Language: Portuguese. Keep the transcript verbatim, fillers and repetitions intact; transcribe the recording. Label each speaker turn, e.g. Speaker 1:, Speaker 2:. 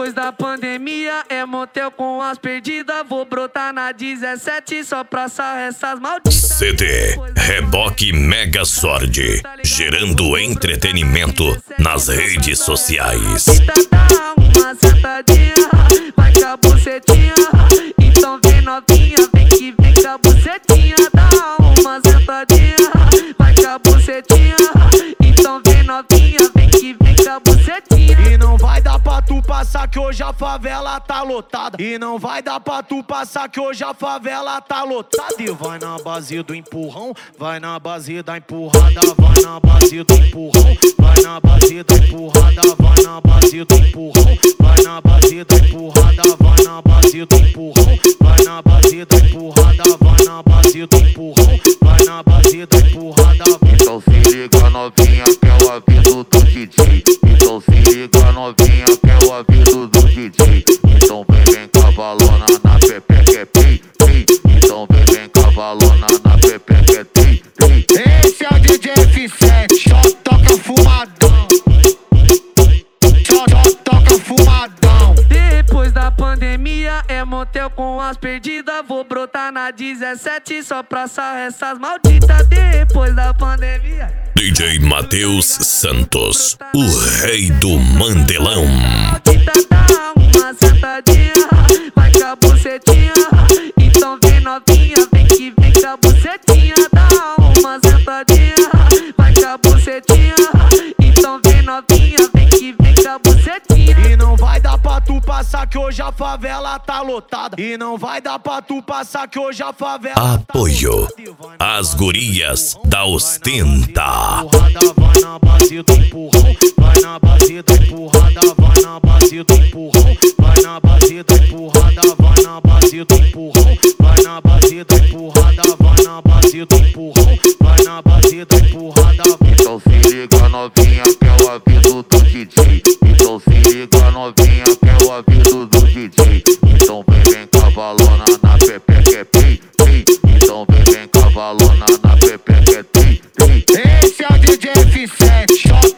Speaker 1: Depois da pandemia é motel com as perdidas. Vou brotar na dezessete só pra sarrar essas malditas.
Speaker 2: C D Reboque Megazord, gerando entretenimento nas redes sociais.
Speaker 1: Dá uma sentadinha, vai com a bucetinha. Então vem novinha, vem que vem com a bucetinha. Dá uma sentadinha, vai com a bucetinha. Então vem novinha, vem que vem com a bucetinha.
Speaker 3: E não vai dar pra tu passar que hoje a favela tá lotada. E não vai dar pra tu passar que hoje a favela tá lotada. E vai na base do empurrão, vai na base da empurrada, vai na base do empurrão, vai na base da empurrada, vai na base do empurrão, vai na base da empurrada, vai na base do empurrão, vai na base da empurrada, vai na base do empurrão, vai na base da empurrada.
Speaker 4: Então se liga novinha que é o aviso do D J. Então se liga novinha que é o aviso do D J. Então vem, vem cavalona na pepe que é pi, pi. Então vem, vem cavalona na pepe que é tri, tri.
Speaker 3: Esse é o D J F sete, só toca fumadão, só, só toca fumadão.
Speaker 1: Depois da pandemia é motel com as perdidas. Vou brotar na dezessete só pra sarrar essas malditas. Depois da pandemia
Speaker 2: D J Matheus Santos, o rei do Mandelão.
Speaker 1: dá uma sentadinha, vai com a bucetinha. Então vem novinha, vem que vem com a bucetinha. Dá uma sentadinha, vai com a bucetinha. Então vem novinha, vem que vem com a bucetinha.
Speaker 3: E não vai dar pra tu passar que hoje a favela tá lotada. E não vai dar pra tu passar que hoje a favela
Speaker 2: Apoio as gurias da Ostenta.
Speaker 3: vai na base do empurrão, vai na base da empurrada, vai na base do empurrão, vai na base da empurrada, vai na base do empurrão, vai na base da empurrada, vai na base do empurrão, vai na base da empurrada.
Speaker 4: Então se liga novinha que é o aviso do D J. Então se liga novinha que é o aviso do D J. Então vem, vem cavalona na pepe que é pi, pi. Então vem, vem cavalona na pepe que é tri, tri.
Speaker 3: Esse é o D J F sete, só